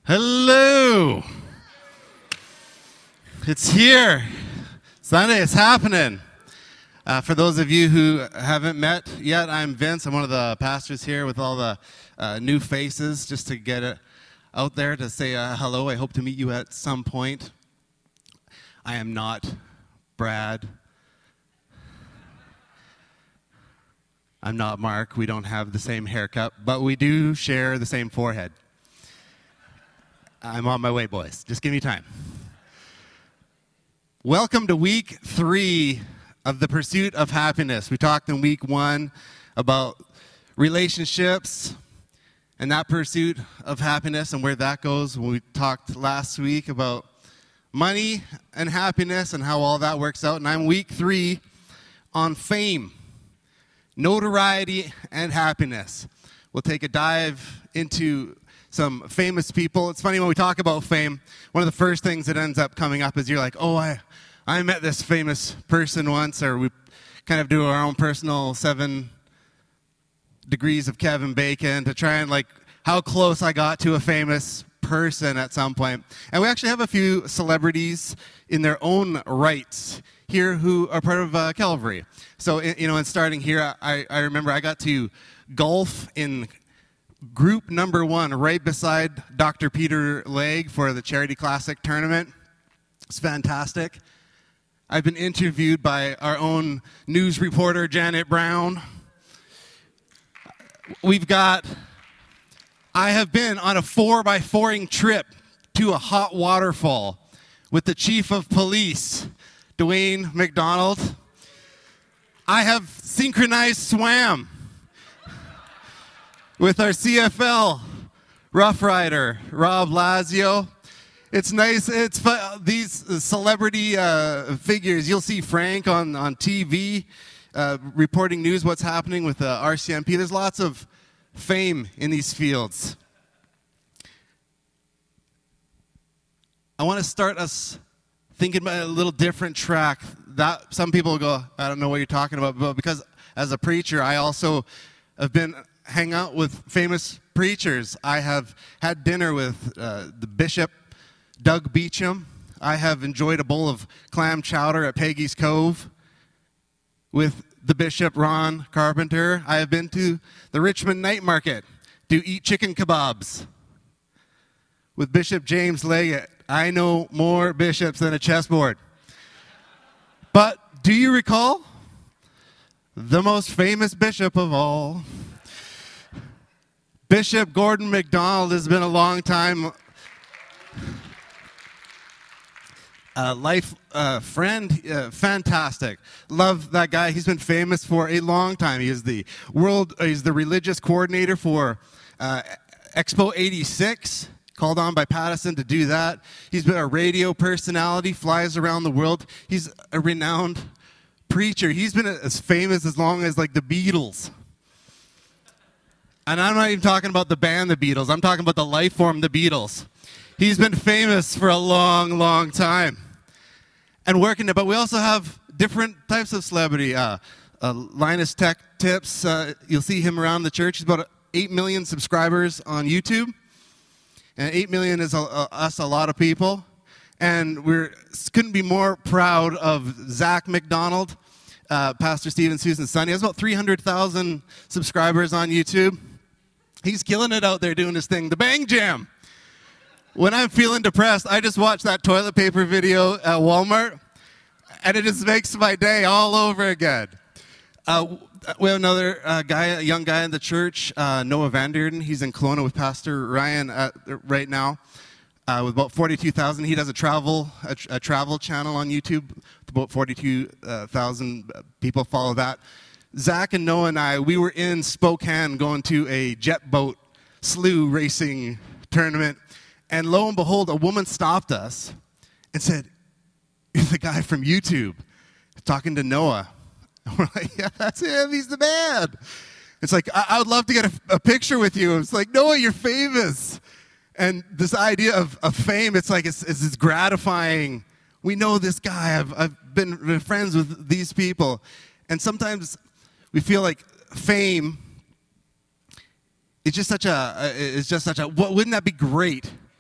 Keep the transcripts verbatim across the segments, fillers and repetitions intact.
Hello. It's here. Sunday, it's happening. Uh, for those of you who haven't met yet, I'm Vince. I'm one of the pastors here with all the uh, new faces, just to get it out there to say uh, hello. I hope to meet you at some point. I am not Brad. I'm not Mark. We don't have the same haircut, but we do share the same forehead. I'm on my way, boys. Just give me time. Welcome to week three of the pursuit of happiness. We talked in week one about relationships and that pursuit of happiness and where that goes. We talked last week about money and happiness and how all that works out. And I'm week three on fame, notoriety, and happiness. We'll take a dive into some famous people. It's funny when we talk about fame, one of the first things that ends up coming up is you're like, oh, I, I met this famous person once, or we kind of do our own personal seven degrees of Kevin Bacon to try and like how close I got to a famous person at some point. And we actually have a few celebrities in their own rights here who are part of uh, Calvary. So, you know, in starting here, I, I remember I got to golf in group number one right beside Doctor Peter Legge for the Charity Classic tournament. It's fantastic. I've been interviewed by our own news reporter, Janet Brown. We've got, I have been on a four by four-ing trip to a hot waterfall with the chief of police, Dwayne McDonald. I have synchronized swam with our C F L Rough Rider, Rob Lazio. It's nice. It's fun. These celebrity uh, figures. You'll see Frank on, on T V uh, reporting news, what's happening with the R C M P. There's lots of fame in these fields. I want to start us thinking about a little different track. That some people will go, I don't know what you're talking about, but because as a preacher, I also have been hang out with famous preachers. I have had dinner with uh, the Bishop Doug Beecham. I have enjoyed a bowl of clam chowder at Peggy's Cove with the Bishop Ron Carpenter. I have been to the Richmond Night Market to eat chicken kebabs with Bishop James Leggett. I know more bishops than a chessboard. But do you recall the most famous bishop of all? Bishop Gordon MacDonald has been a long time uh, life uh, friend, uh, fantastic. Love that guy. He's been famous for a long time. He is the world. Uh, he's the religious coordinator for uh, Expo eighty-six. Called on by Pattison to do that. He's been a radio personality, flies around the world. He's a renowned preacher. He's been as famous as long as like the Beatles. And I'm not even talking about the band The Beatles. I'm talking about the life form The Beatles. He's been famous for a long, long time. And working it, but we also have different types of celebrity. Uh, uh, Linus Tech Tips, uh, you'll see him around the church. He's about eight million subscribers on YouTube. And eight million is a, a, us, a lot of people. And we couldn't be more proud of Zach McDonald, uh, Pastor Steve and Susan's son. He has about three hundred thousand subscribers on YouTube. He's killing it out there doing his thing. The Bang Jam. When I'm feeling depressed, I just watch that toilet paper video at Walmart, and it just makes my day all over again. Uh, we have another uh, guy, a young guy in the church, uh, Noah Vanderden. He's in Kelowna with Pastor Ryan at, right now uh, with about forty-two thousand. He does a travel a, a travel channel on YouTube. About forty-two thousand people follow that. Zach and Noah and I, we were in Spokane going to a jet boat sleigh racing tournament. And lo and behold, a woman stopped us and said, "You're the guy from YouTube talking to Noah." And we're like, "Yeah, that's him. He's the man." It's like, I, I would love to get a, a picture with you. It's like, "Noah, you're famous." And this idea of, of fame, it's like, it's, it's, it's gratifying. We know this guy. I've, I've been, been friends with these people. And sometimes we feel like fame is just such a, it's just such a, wouldn't that be great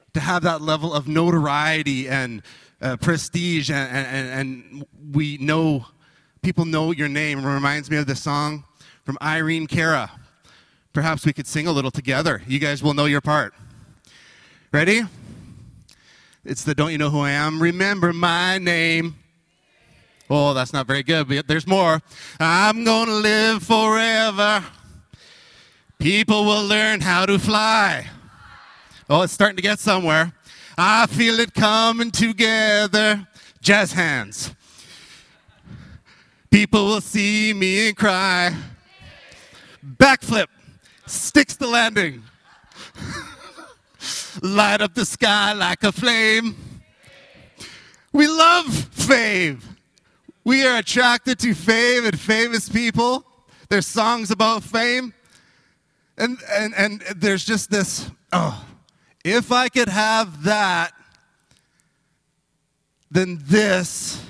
to have that level of notoriety and uh, prestige, and, and, and we know, people know your name. It reminds me of the song from Irene Cara. Perhaps we could sing a little together. You guys will know your part. Ready? It's the Don't You Know Who I Am? Remember my name. Oh, that's not very good, but there's more. I'm going to live forever. People will learn how to fly. Oh, it's starting to get somewhere. I feel it coming together. Jazz hands. People will see me and cry. Backflip. Sticks the landing. Light up the sky like a flame. We love fame. We are attracted to fame and famous people. There's songs about fame. And, and, and there's just this, oh, if I could have that, then this,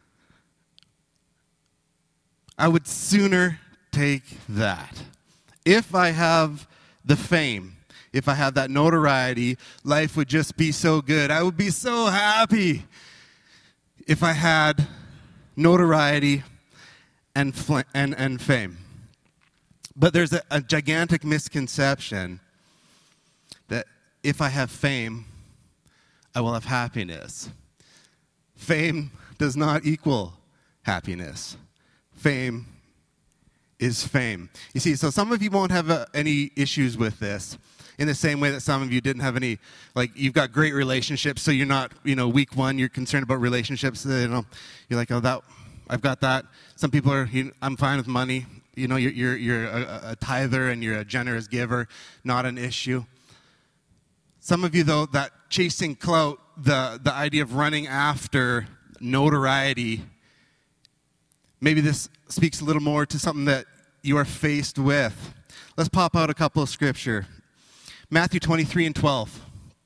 I would sooner take that. If I have the fame, if I have that notoriety, life would just be so good. I would be so happy if I had notoriety and, fl- and, and fame. But there's a, a gigantic misconception that if I have fame, I will have happiness. Fame does not equal happiness. Fame is fame. You see, so some of you won't have uh, any issues with this, in the same way that some of you didn't have any, like, you've got great relationships, so you're not, you know, week one, you're concerned about relationships, you know, you're like, oh, that, I've got that. Some people are, you know, I'm fine with money. You know, you're, you're, you're a, a tither and you're a generous giver, not an issue. Some of you, though, that chasing clout, the, the idea of running after notoriety, maybe this speaks a little more to something that you are faced with. Let's pop out a couple of scripture. Matthew twenty-three and twelve.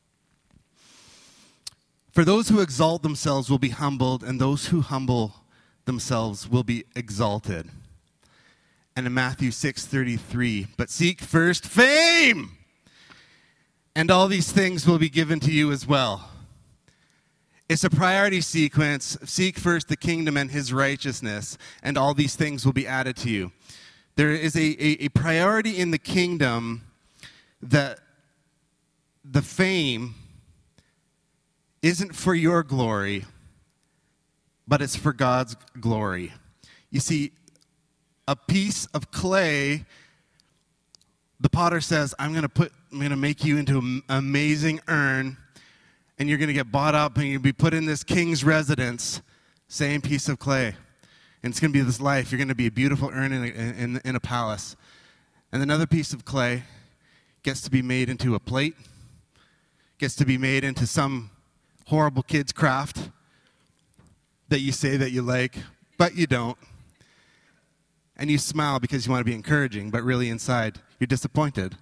For those who exalt themselves will be humbled, and those who humble themselves will be exalted. And in Matthew six thirty-three, but seek first fame, and all these things will be given to you as well. It's a priority sequence. Seek first the kingdom and his righteousness, and all these things will be added to you. There is a, a, a priority in the kingdom that the fame isn't for your glory, but it's for God's glory. You see, a piece of clay, the potter says, I'm going to put, I'm going to make you into an amazing urn, and you're going to get bought up, and you'll be put in this king's residence, same piece of clay. And it's going to be this life. You're going to be a beautiful urn in a, in, in a palace. And another piece of clay gets to be made into a plate, gets to be made into some horrible kid's craft that you say that you like, but you don't. And you smile because you want to be encouraging, but really inside, you're disappointed.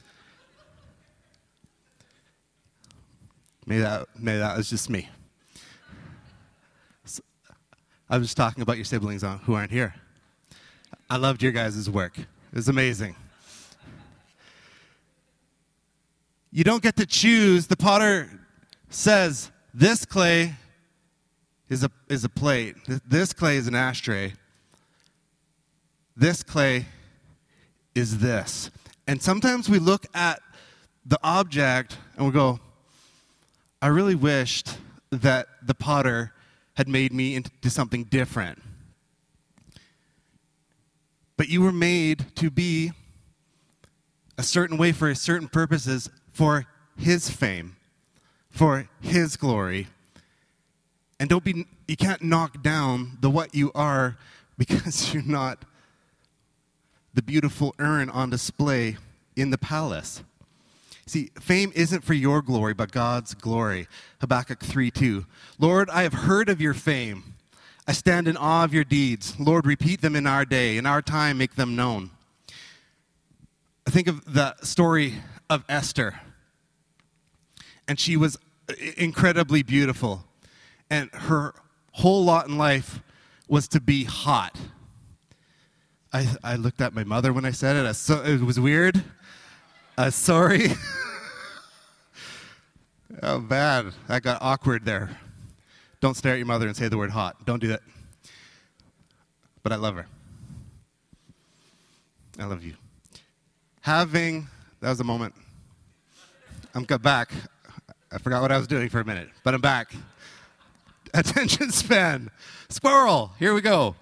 Maybe that, maybe that was just me. So, I was just talking about your siblings who aren't here. I loved your guys' work. It was amazing. You don't get to choose. The potter says, this clay is a, is a plate. This clay is an ashtray. This clay is this. And sometimes we look at the object and we go, I really wished that the potter had made me into something different. But you were made to be a certain way for certain purposes, for his fame, for his glory. And don't be, you can't knock down the what you are because you're not the beautiful urn on display in the palace. See, fame isn't for your glory, but God's glory. Habakkuk three two. Lord, I have heard of your fame. I stand in awe of your deeds. Lord, repeat them in our day. In our time, make them known. I think of the story of Esther. And she was incredibly beautiful. And her whole lot in life was to be hot. I, I looked at my mother when I said it. I so, it was weird. Uh, sorry. Oh, bad. That got awkward there. Don't stare at your mother and say the word hot. Don't do that. But I love her. I love you. Having, that was a moment. I'm got back. I forgot what I was doing for a minute, but I'm back. Attention span. Squirrel. Here we go.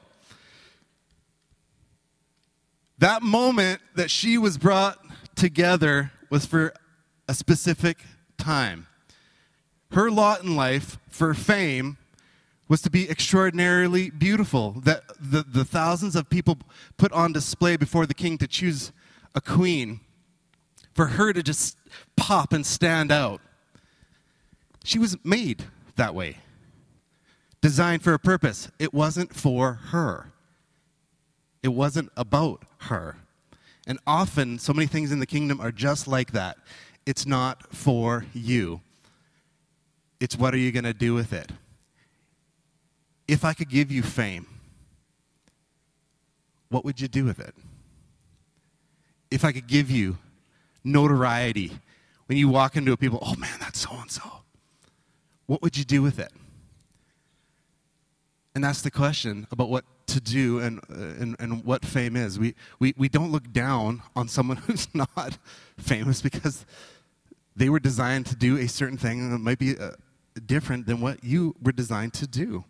That moment that she was brought together was for a specific time. Her lot in life for fame was to be extraordinarily beautiful. That the, the thousands of people put on display before the king to choose a queen, for her to just pop and stand out. She was made that way, designed for a purpose. It wasn't for her. It wasn't about her. And often, so many things in the kingdom are just like that. It's not for you. It's what are you going to do with it? If I could give you fame, what would you do with it? If I could give you notoriety, when you walk into a people, oh man, that's so-and-so. What would you do with it? And that's the question about what to do and uh, and, and what fame is. We, we, we don't look down on someone who's not famous because they were designed to do a certain thing that might be uh, different than what you were designed to do.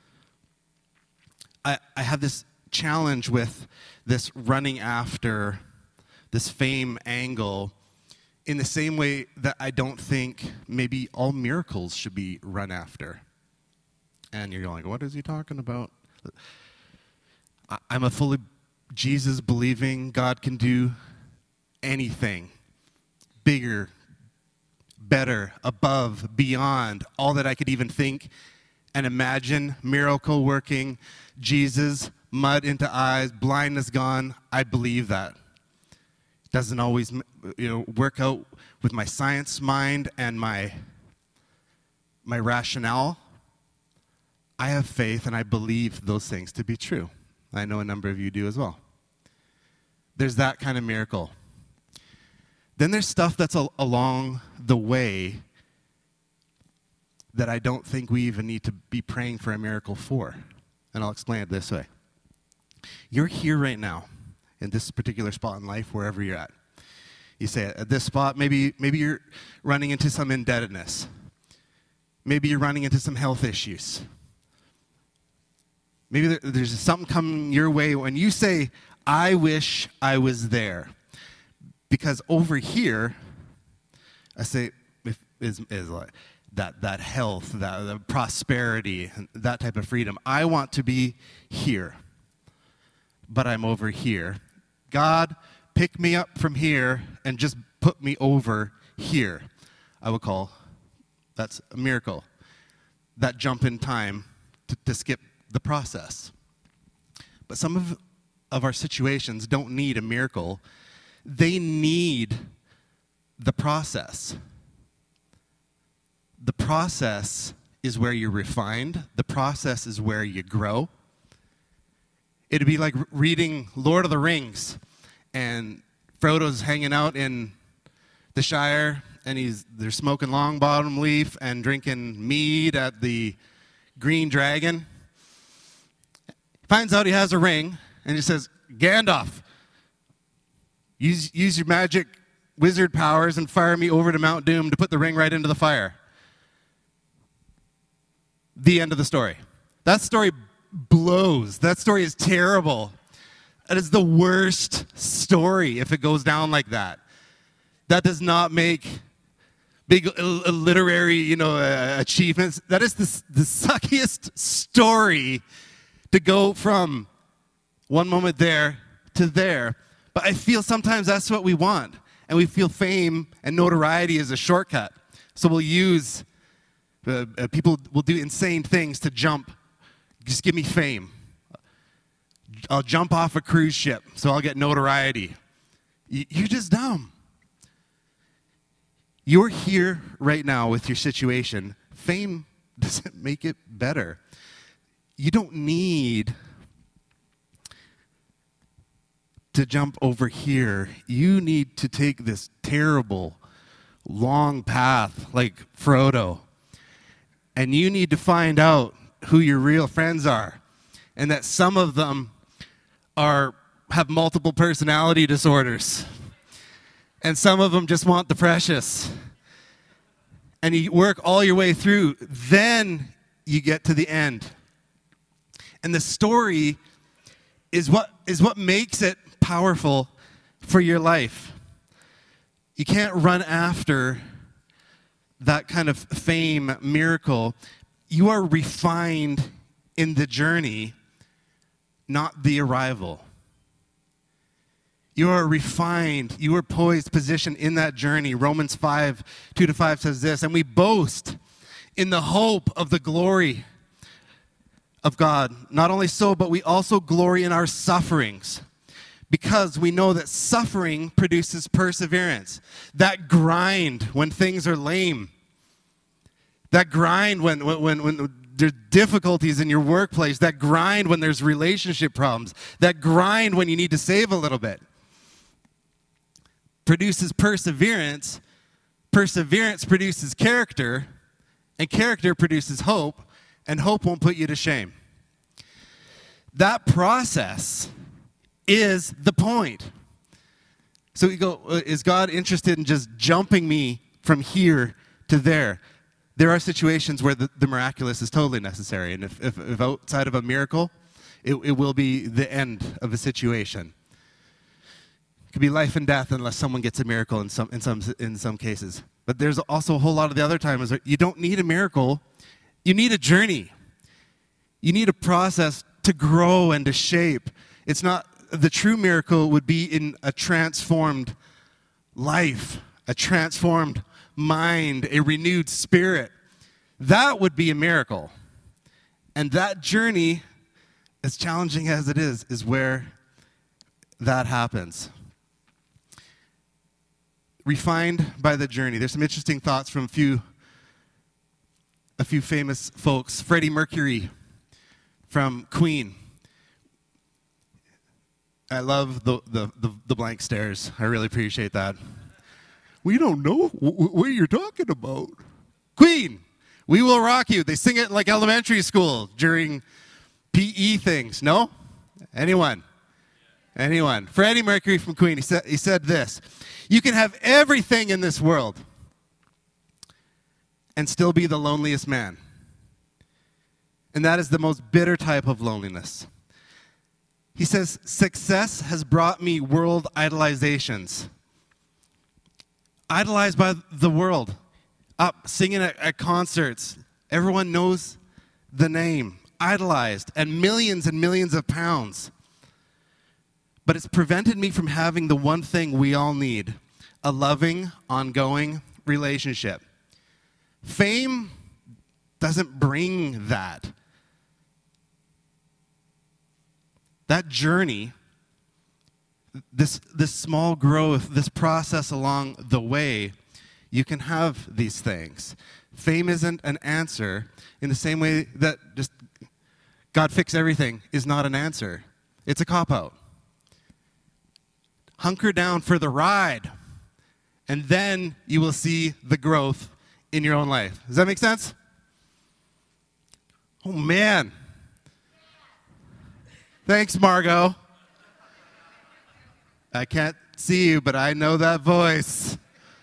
I, I have this challenge with this running after this fame angle in the same way that I don't think maybe all miracles should be run after. And you're like, what is he talking about? I, I'm a fully Jesus-believing God can do anything bigger, better, above, beyond, all that I could even think and imagine. Miracle working, Jesus, mud into eyes, blindness gone. I believe that. Doesn't always, you know, work out with my science mind and my my rationale. I have faith and I believe those things to be true. I know a number of you do as well. There's that kind of miracle. Then there's stuff that's a- along the way that I don't think we even need to be praying for a miracle for. And I'll explain it this way. You're here right now in this particular spot in life, wherever you're at. You say, at this spot, maybe maybe you're running into some indebtedness. Maybe you're running into some health issues. Maybe there, there's something coming your way when you say, I wish I was there. Because over here, I say, if, is, is like that, that health, that, that prosperity, that type of freedom. I want to be here, but I'm over here. God, pick me up from here and just put me over here. I would call that's a miracle. That jump in time to, to skip the process. But some of, of our situations don't need a miracle. They need the process. The process is where you're refined. The process is where you grow. It'd be like reading Lord of the Rings, and Frodo's hanging out in the Shire, and he's they're smoking long bottom leaf and drinking mead at the Green Dragon. Finds out he has a ring, and he says, Gandalf, use, use your magic wizard powers and fire me over to Mount Doom to put the ring right into the fire. The end of the story. That story blows. That story is terrible. That is the worst story if it goes down like that. That does not make big uh, literary, you know, uh, achievements. That is the, the suckiest story to go from one moment there to there. But I feel sometimes that's what we want. And we feel fame and notoriety is a shortcut. So we'll use, uh, uh, people will do insane things to jump. Just give me fame. I'll jump off a cruise ship so I'll get notoriety. Y- you're just dumb. You're here right now with your situation. Fame doesn't make it better. You don't need to jump over here. You need to take this terrible, long path like Frodo. And you need to find out who your real friends are, and that some of them are have multiple personality disorders, and some of them just want the precious. And you work all your way through, then you get to the end. And the story is what is what makes it powerful for your life. You can't run after that kind of fame, miracle. You are refined in the journey, not the arrival. You are refined. You are poised, positioned in that journey. Romans five, two to five says this, and we boast in the hope of the glory of God. Not only so, but we also glory in our sufferings, because we know that suffering produces perseverance. That grind when things are lame. That grind when, when, when there's difficulties in your workplace. That grind when there's relationship problems. That grind when you need to save a little bit. Produces perseverance. Perseverance produces character. And character produces hope. And hope won't put you to shame. That process is the point. So you go, is God interested in just jumping me from here to there? There are situations where the, the miraculous is totally necessary. And if, if, if outside of a miracle, it, it will be the end of a situation. It could be life and death unless someone gets a miracle in some, in some, in some cases. But there's also a whole lot of the other times where you don't need a miracle. You need a journey. You need a process to grow and to shape. It's not, the true miracle would be in a transformed life, a transformed mind, a renewed spirit. That would be a miracle. And that journey, as challenging as it is, is where that happens. Refined by the journey. There's some interesting thoughts from a few, a few famous folks. Freddie Mercury from Queen. I love the, the, the, the blank stares. I really appreciate that. We don't know what you're talking about. Queen, We Will Rock You. They sing it like elementary school during P E things. No? Anyone? Anyone? Freddie Mercury from Queen, he said, he said this, you can have everything in this world and still be the loneliest man. And that is the most bitter type of loneliness. He says, success has brought me world idolizations. Idolized by the world. Up, singing at, at concerts. Everyone knows the name. Idolized. And millions and millions of pounds. But it's prevented me from having the one thing we all need. A loving, ongoing relationship. Fame doesn't bring that. That journey, this, this small growth, this process along the way, you can have these things. Fame isn't an answer in the same way that just God fix everything is not an answer. It's a cop-out. Hunker down for the ride, and then you will see the growth in your own life. Does that make sense? Oh, man. Thanks, Margot. I can't see you, but I know that voice.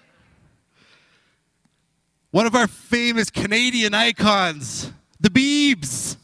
One of our famous Canadian icons, the Biebs.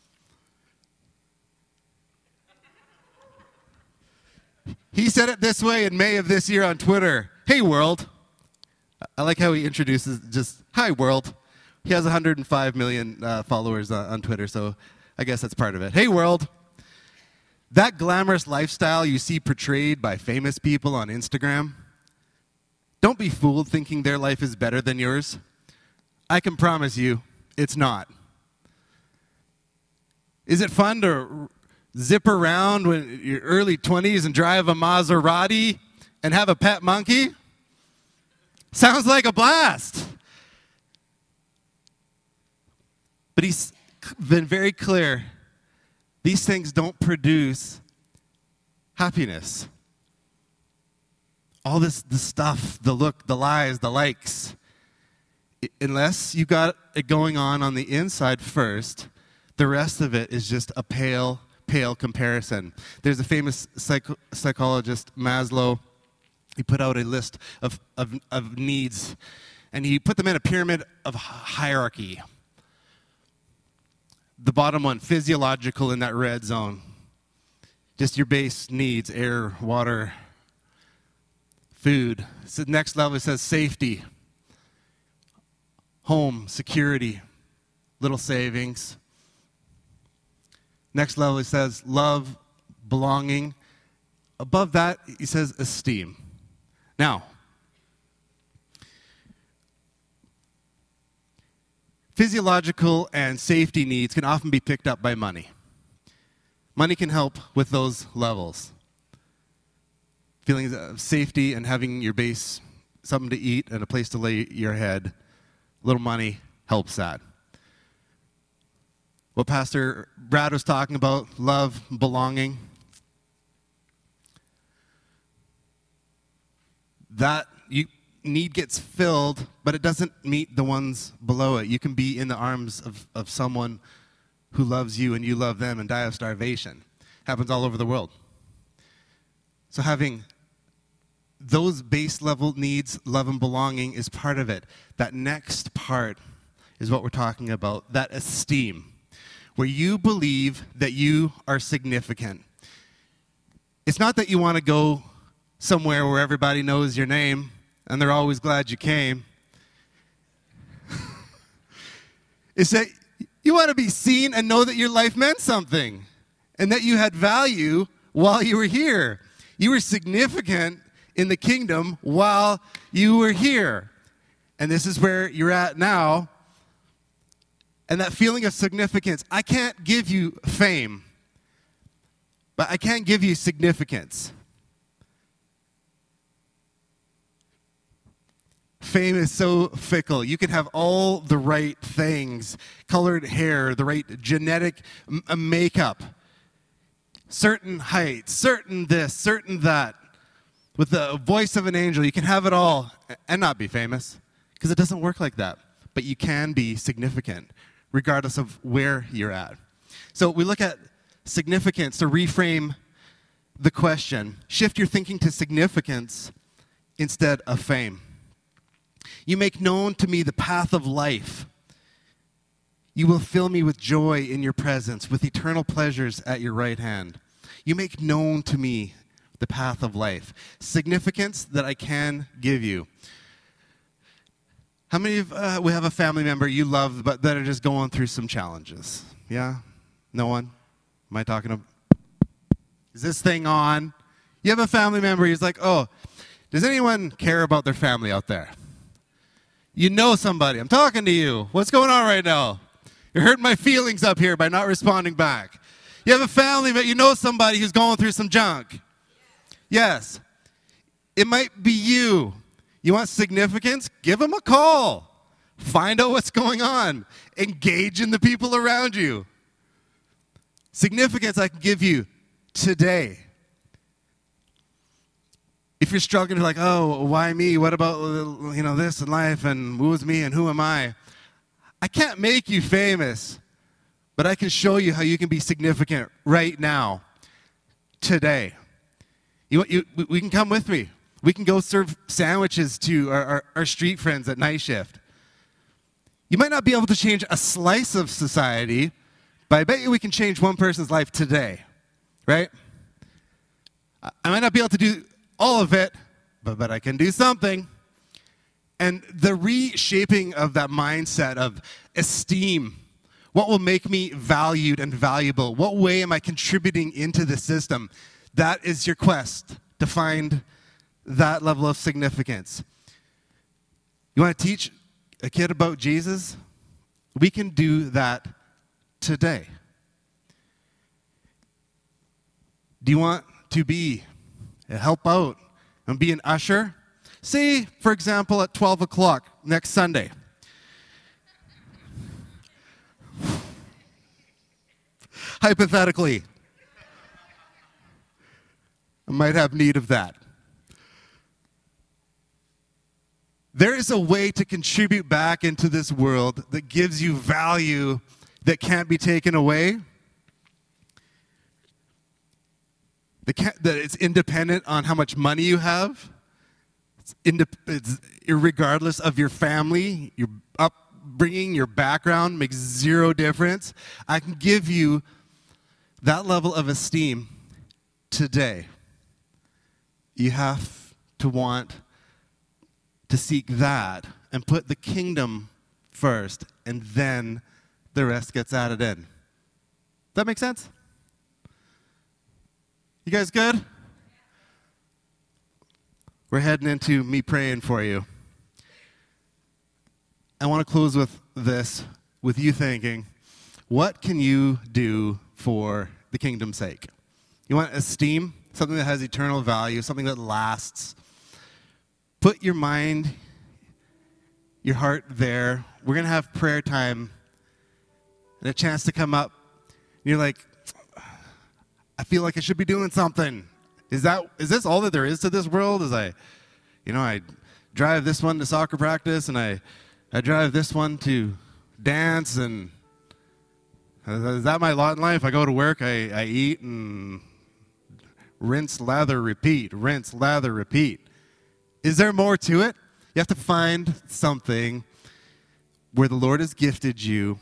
He said it this way in May of this year on Twitter. Hey, world. I like how he introduces just, hi, world. He has one hundred five million uh, followers on, on Twitter, so I guess that's part of it. Hey, world. That glamorous lifestyle you see portrayed by famous people on Instagram, don't be fooled thinking their life is better than yours. I can promise you, it's not. Is it fun to zip around when you're early twenties and drive a Maserati and have a pet monkey? Sounds like a blast. But he's been very clear. These things don't produce happiness. all this the stuff, the look, the lies, the likes. I, unless you got it going on on the inside first, the rest of it is just a pale, pale comparison. There's a famous psych- psychologist, Maslow. He put out a list of, of, of needs, and he put them in a pyramid of hierarchy. The bottom one, physiological, in that red zone. Just your base needs, air, water, food. So the next level, it says safety, home, security, little savings. Next level, it says love, belonging. Above that, he says esteem. Now, physiological and safety needs can often be picked up by money. Money can help with those levels. Feelings of safety and having your base, something to eat and a place to lay your head, a little money helps that. What Pastor Brad was talking about, love, belonging, that you, need gets filled, but it doesn't meet the ones below it. You can be in the arms of, of someone who loves you and you love them and die of starvation. Happens all over the world. So having those base level needs, love and belonging, is part of it. That next part is what we're talking about, that esteem, where you believe that you are significant. It's not that you want to go somewhere where everybody knows your name and they're always glad you came. It's that you want to be seen and know that your life meant something and that you had value while you were here. You were significant in the kingdom while you were here. And this is where you're at now. And that feeling of significance, I can't give you fame, but I can give you significance. Fame is so fickle. You can have all the right things, colored hair, the right genetic m- makeup, certain height, certain this, certain that. With the voice of an angel, you can have it all and not be famous, because it doesn't work like that. But you can be significant, regardless of where you're at. So we look at significance to reframe the question. Shift your thinking to significance instead of fame. You make known to me the path of life. You will fill me with joy in your presence, with eternal pleasures at your right hand. You make known to me the path of life. Significance that I can give you. How many of uh, we have a family member you love, but that are just going through some challenges? Yeah? No one? Am I talking to? Is this thing on? You have a family member, he's like, oh, does anyone care about their family out there? You know somebody. I'm talking to you. What's going on right now? You're hurting my feelings up here by not responding back. You have a family, but you know somebody who's going through some junk. Yes. It might be you. You want significance? Give them a call. Find out what's going on. Engage in the people around you. Significance I can give you today. If you're struggling, like, oh, why me? What about, you know, this in life, and who is me and who am I? I can't make you famous, but I can show you how you can be significant right now, today. You, you, we can come with me. We can go serve sandwiches to our, our, our street friends at night shift. You might not be able to change a slice of society, but I bet you we can change one person's life today, right? I might not be able to do all of it, but, but I can do something. And the reshaping of that mindset of esteem, what will make me valued and valuable? What way am I contributing into the system? That is your quest to find that level of significance. You want to teach a kid about Jesus? We can do that today. Do you want to be, help out and be an usher? Say, for example, at twelve o'clock next Sunday. Hypothetically, I might have need of that. there is a way to contribute back into this world that gives you value that can't be taken away, that, can't, that it's independent on how much money you have, it's, indep- it's irregardless of your family, your upbringing, your background, makes zero difference. I can give you that level of esteem today. You have to want to seek that and put the kingdom first, and then the rest gets added in. Does that make sense? You guys good? We're heading into me praying for you. I want to close with this, with you thinking, what can you do for the kingdom's sake? You want esteem, something that has eternal value, something that lasts. Put your mind, your heart there. We're going to have prayer time and a chance to come up. And you're like, I feel like I should be doing something. Is that is this all that there is to this world? Is I, you know, I drive this one to soccer practice, and I, I drive this one to dance, and is that my lot in life? I go to work, I, I eat, and rinse, lather, repeat, rinse, lather, repeat. Is there more to it? You have to find something where the Lord has gifted you.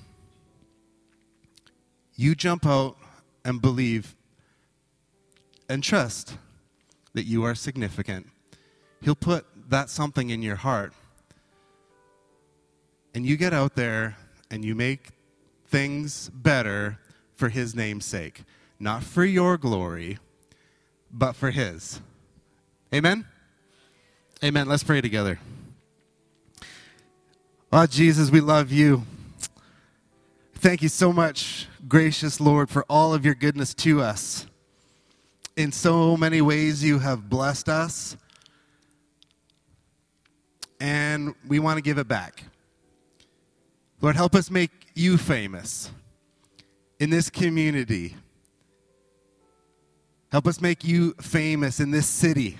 You jump out and believe and trust that you are significant. He'll put that something in your heart. And you get out there and you make things better for His name's sake. Not for your glory, but for His. Amen? Amen. Let's pray together. Oh, Jesus, we love you. Thank you so much, gracious Lord, for all of your goodness to us. In so many ways you have blessed us, and we want to give it back. Lord, help us make you famous in this community. Help us make you famous in this city.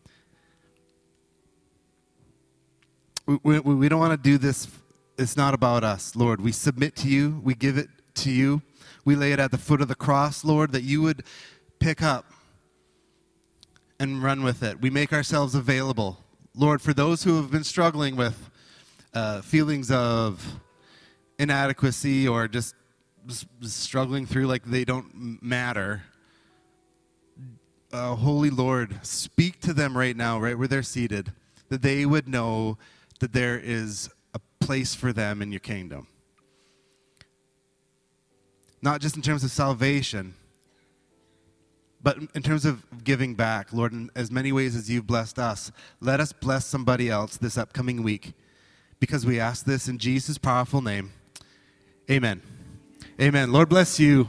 We, we, we don't want to do this. It's not about us, Lord. We submit to you. We give it to you. We lay it at the foot of the cross, Lord, that you would pick up and run with it. We make ourselves available. Lord, for those who have been struggling with uh, feelings of inadequacy or just, just struggling through like they don't matter, uh, Holy Lord, speak to them right now, right where they're seated, that they would know that there is a place for them in your kingdom. Not just in terms of salvation, but in terms of giving back, Lord, in as many ways as you've blessed us, let us bless somebody else this upcoming week, because we ask this in Jesus' powerful name. Amen. Amen. Lord bless you.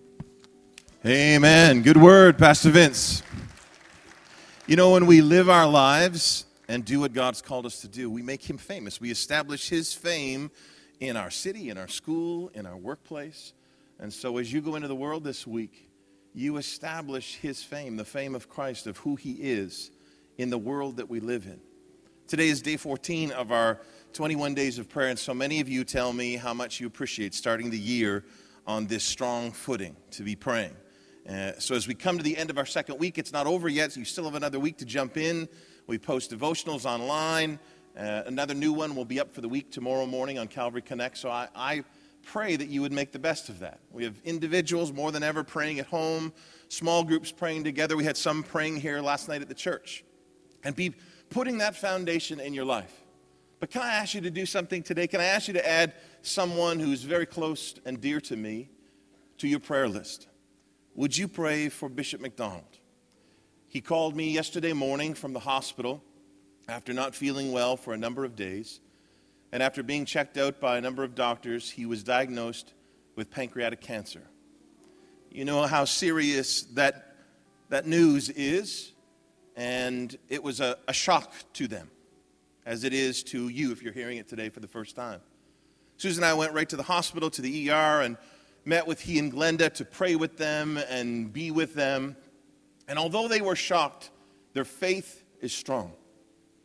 Amen. Good word, Pastor Vince. You know, when we live our lives and do what God's called us to do, we make Him famous. We establish His fame in our city, in our school, in our workplace. And so as you go into the world this week, you establish His fame, the fame of Christ, of who He is in the world that we live in. Today is day fourteen of our twenty-one days of prayer, and so many of you tell me how much you appreciate starting the year on this strong footing to be praying. Uh, so as we come to the end of our second week, it's not over yet, so you still have another week to jump in. We post devotionals online. Uh, another new one will be up for the week tomorrow morning on Calvary Connect, so I, I pray that you would make the best of that. We have individuals more than ever praying at home, small groups praying together. We had some praying here last night at the church. And be putting that foundation in your life. But can I ask you to do something today? Can I ask you to add someone who's very close and dear to me to your prayer list? Would you pray for Bishop McDonald? He called me yesterday morning from the hospital after not feeling well for a number of days. And after being checked out by a number of doctors, he was diagnosed with pancreatic cancer. You know how serious that, that news is, and it was a, a shock to them, as it is to you if you're hearing it today for the first time. Susan and I went right to the hospital, to the E R, and met with he and Glenda to pray with them and be with them. And although they were shocked, their faith is strong.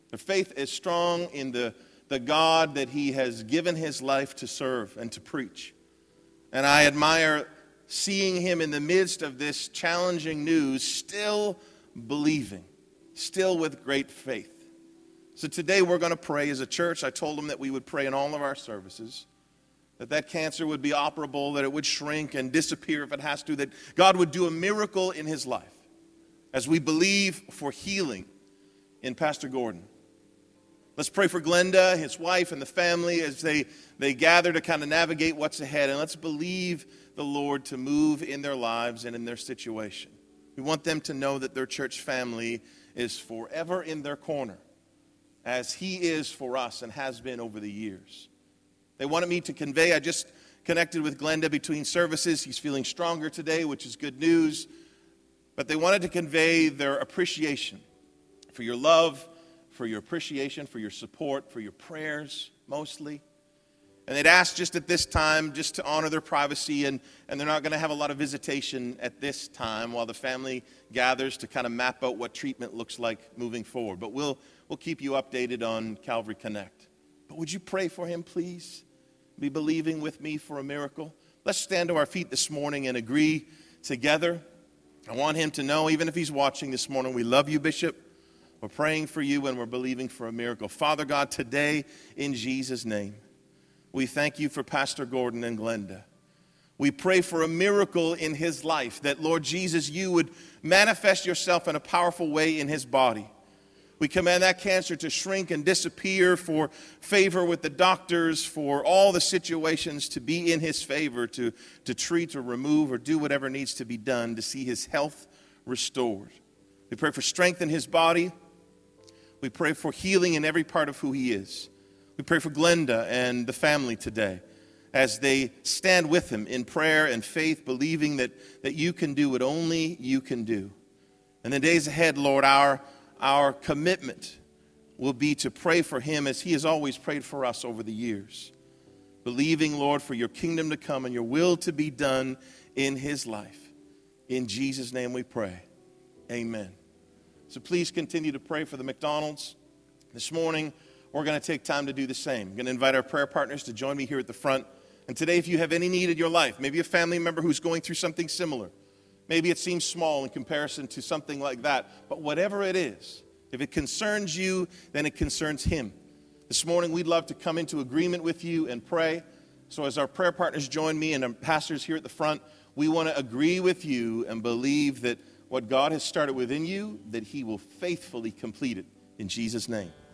Their faith is strong in the, the God that he has given his life to serve and to preach. And I admire seeing him in the midst of this challenging news, still believing, still with great faith. So today we're going to pray as a church. I told them that we would pray in all of our services, that that cancer would be operable, that it would shrink and disappear if it has to, that God would do a miracle in his life as we believe for healing in Pastor Gordon. Let's pray for Glenda, his wife, and the family as they, they gather to kind of navigate what's ahead. And let's believe the Lord to move in their lives and in their situation. We want them to know that their church family is forever in their corner, as he is for us and has been over the years. They wanted me to convey, I just connected with Glenda between services. He's feeling stronger today, which is good news. But they wanted to convey their appreciation for your love, for your appreciation, for your support, for your prayers, mostly. And they'd asked just at this time, just to honor their privacy, and, and they're not going to have a lot of visitation at this time while the family gathers to kind of map out what treatment looks like moving forward. But we'll, we'll keep you updated on Calvary Connect. But would you pray for him, please? Be believing with me for a miracle. Let's stand to our feet this morning and agree together. I want him to know, even if he's watching this morning, we love you, Bishop. We're praying for you and we're believing for a miracle. Father God, today, in Jesus' name, we thank you for Pastor Gordon and Glenda. We pray for a miracle in his life, that, Lord Jesus, you would manifest yourself in a powerful way in his body. We command that cancer to shrink and disappear, for favor with the doctors, for all the situations to be in his favor, to, to treat or remove or do whatever needs to be done to see his health restored. We pray for strength in his body. We pray for healing in every part of who he is. We pray for Glenda and the family today as they stand with him in prayer and faith, believing that, that you can do what only you can do. In the days ahead, Lord, our, our commitment will be to pray for him as he has always prayed for us over the years. Believing, Lord, for your kingdom to come and your will to be done in his life. In Jesus' name we pray. Amen. So please continue to pray for the McDonalds. This morning, we're going to take time to do the same. I'm going to invite our prayer partners to join me here at the front. And today, if you have any need in your life, maybe a family member who's going through something similar, maybe it seems small in comparison to something like that, but whatever it is, if it concerns you, then it concerns him. This morning, we'd love to come into agreement with you and pray. So as our prayer partners join me and our pastors here at the front, we want to agree with you and believe that what God has started within you, that he will faithfully complete it in Jesus' name.